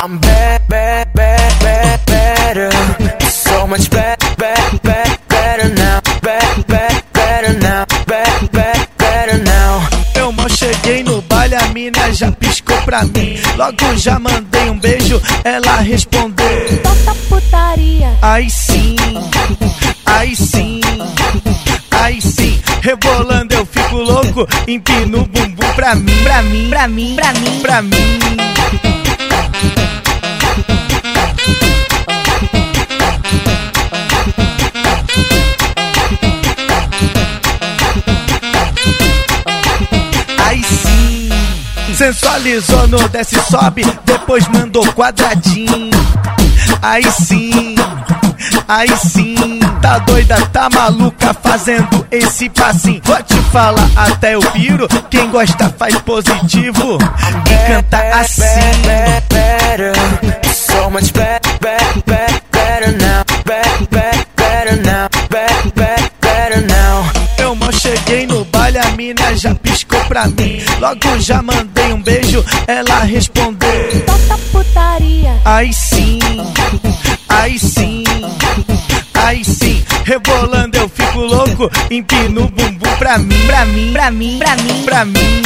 I'm bad, bad, bad, bad, better. So much bad, bad, bad, better now. Bad, bad, better now. Bad, bad, better now. Eu mal cheguei no baile, a mina já piscou pra mim. Logo já mandei um beijo, ela respondeu: toca putaria. Aí sim, aí sim, aí sim. Rebolando eu fico louco, empino o bumbum pra mim, pra mim, pra mim, pra mim, pra mim. Aí sim, sensualizou no desce sobe, depois mandou quadradinho. Aí sim, tá doida, tá maluca fazendo esse passinho. Vou te falar, até eu piro, quem gosta faz positivo e canta assim. Bad, better. So much bad, bad, bad, better now. Bad, bad, better now. Bad, bad, better now. Eu mal cheguei no baile, a mina já piscou pra mim. Logo já mandei um beijo, ela respondeu: toca putaria. aí sim, aí sim, aí sim. Rebolando eu fico louco, empino o bumbum pra mim, pra mim, pra mim, pra mim, pra mim.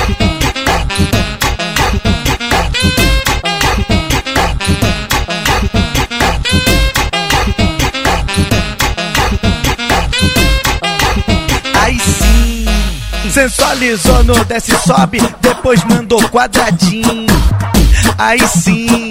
Aí sim, sensualizou no desce sobe, depois mandou quadradinho. Aí sim,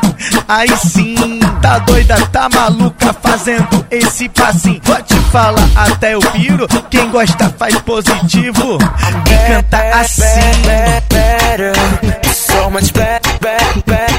tá doida, tá maluca fazendo esse passinho. Vou te falar, até eu piro, quem gosta faz positivo e canta assim. Bad, better. So much bad, bad, bad.